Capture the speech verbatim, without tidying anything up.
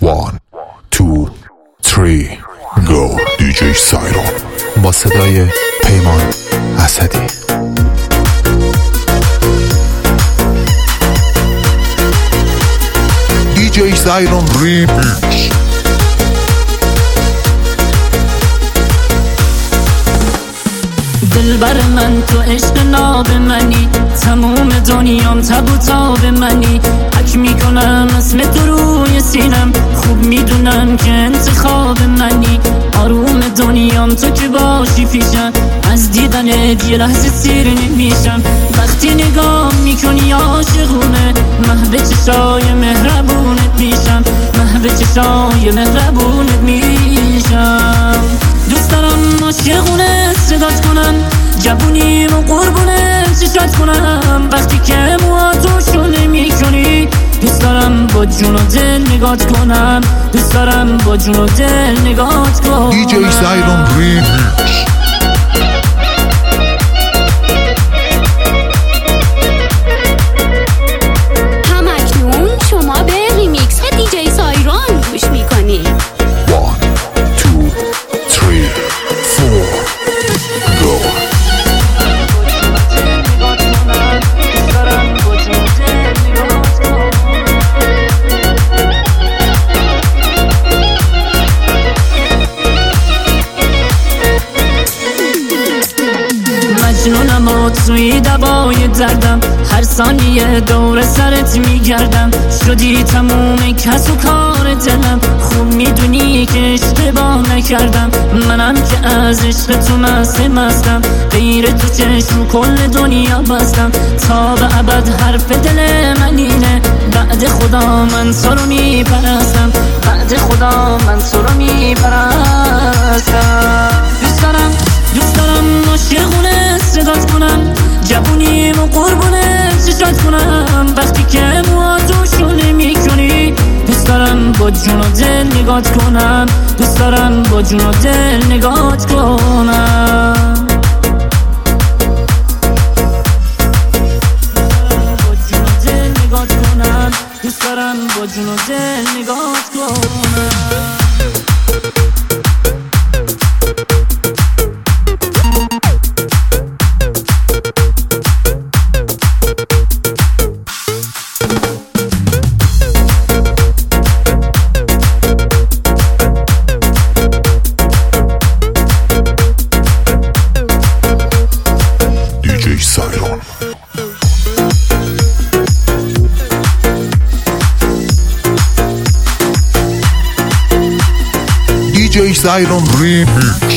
one two three go. دیجی سایرون با صدای پیمان اسدی. دیجی سایرون ریمیکس. دلبر من تو عشق ناب منی، تموم دنیام تب و تاب منی. حک میکنم اسم تو روی سینم، خوب میدونم که انتخاب منی. آروم دنیام تو که باشی پیشم، از دیدنت یه لحظه سیر نمیشم. وقتی نگاه میکنی عاشقونه، محو چشای مهربونت میشم، محو چشای مهربونت میشم. دوست دارم عاشقونه صدات کنم، جوونیم و قربونه چشات کنم. وقتی که موهاتو نمی کنی، دوست دارم با جون و دل نگات کنم، دوست دارم با جون و دل نگات کنم. دیجی سایرون ریمیکس. همکنون شما به ریمیکس دیجی سایرون گوش میکنی. مجنونم و توی دوای دردم، هر ثانیه دور سرت میگردم. شدی تموم کس و کار دلم، خوب میدونی که اشتباه نکردم. منم که از عشق تو مست مستم، غیر تو چشم کل دنیا بستم. تا به ابد حرف دل من اینه، بعد خدا من تو رو میپرستم، بعد خدا من تو رو میپرستم. دوست دارم دوست دارم عاشقونه صدات کنم، جوونیم و قربونه چشات کنم. وقتی که موهاتو نمی کنی، دوست دارم با جون و دل نگات کنم، دوست دارم با جون و دل نگات کنم. دوست دارم با جون و دل نگات کنم. دیجی سایرون. دیجی سایرون ریمیکس.